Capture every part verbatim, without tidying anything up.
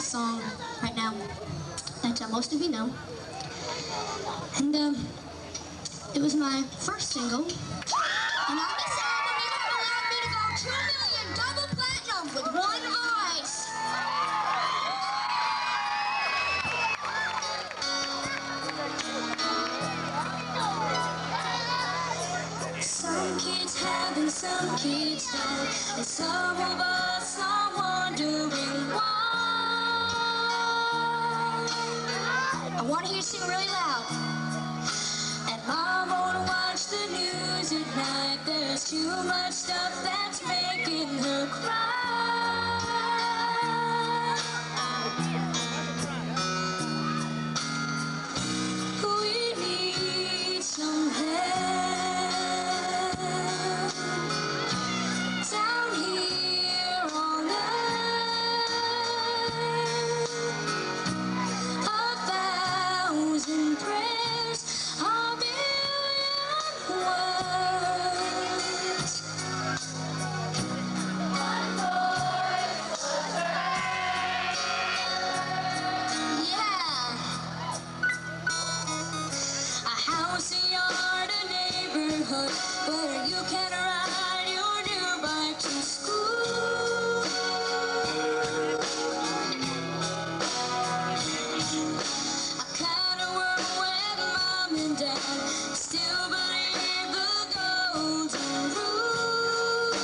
song right now that uh, most of you know. And um, it was my first single. And on this album, you have allowed me to go two million double platinum with one voice. Some kids have and some kids don't, and some of us are wondering why. I want to hear you sing really loud. And Mom won't watch the news at night. There's too much stuff that's making her cry. We need some help down here on earth. A thousand prayers, a million words. One voice, yeah. A house, a yard, a neighborhood where you can ride your new bike to school. A kind of world where Mom and Dad still believe the golden rule.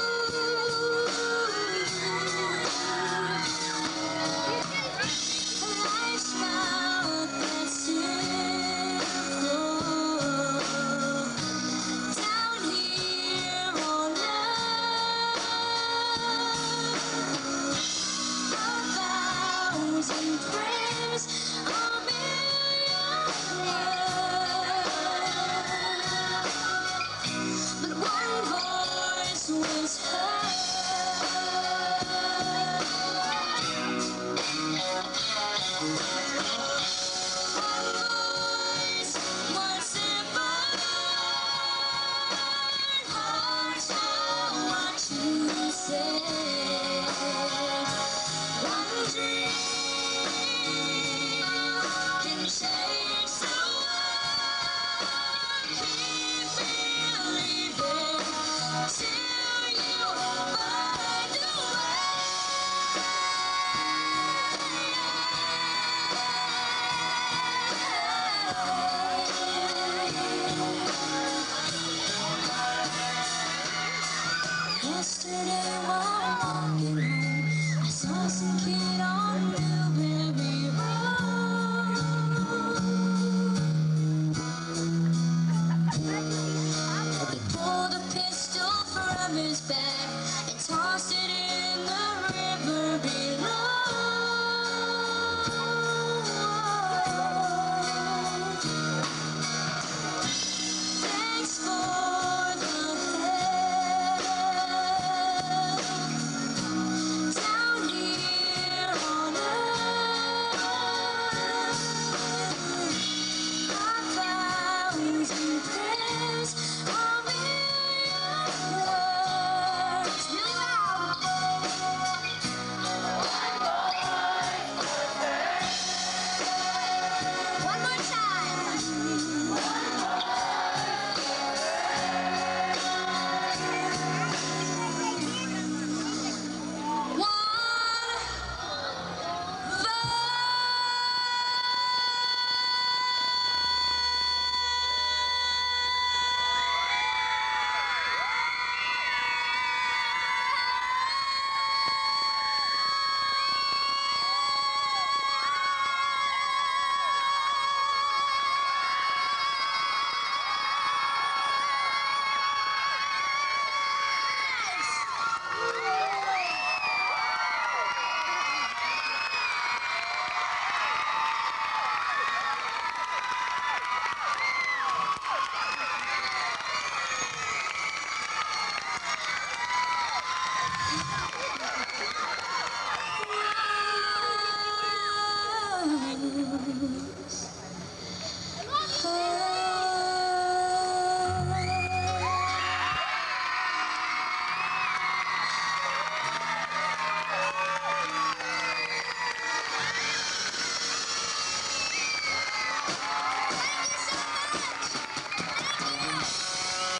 A lifestyle that's simple down here on earth. A thousand prayers, a million words, but one voice was heard. One voice, one simple heart, how much you say. One dream.